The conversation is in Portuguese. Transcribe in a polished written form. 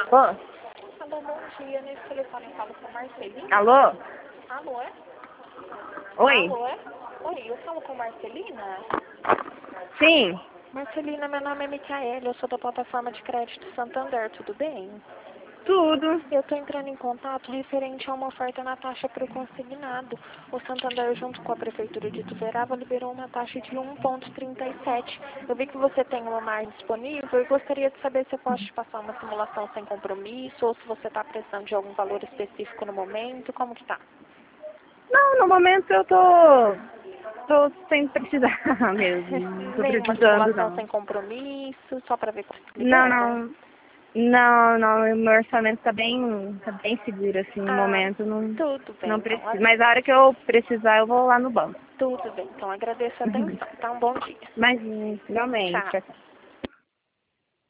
Ô, Alô, bom dia. Nesse telefone eu falo com a Marcelina. alô? Alô, é? Oi? Alô, é? Oi, eu falo com Marcelina. Sim. Marcelina, meu nome é Micaela, eu sou da plataforma de crédito Santander, tudo bem? Tudo. Eu estou entrando em contato referente a uma oferta na taxa para o consignado. O Santander, junto com a Prefeitura de Ituverava, liberou uma taxa de 1,37. Eu vi que você tem uma margem disponível e gostaria de saber se eu posso te passar uma simulação sem compromisso ou se você está precisando de algum valor específico no momento. Como que tá? Não, no momento eu tô sem precisar mesmo. Tô Nenhuma precisando, simulação não. sem compromisso, só para ver quanto Não, libera? não. Não, não, o meu orçamento tá bem seguro, assim, no Ah, momento, não, tudo bem, não então. preciso. Mas a hora que eu precisar, eu vou lá no banco. Tudo bem, então agradeço a atenção. Tá, um bom dia. Mas, realmente, Tchau.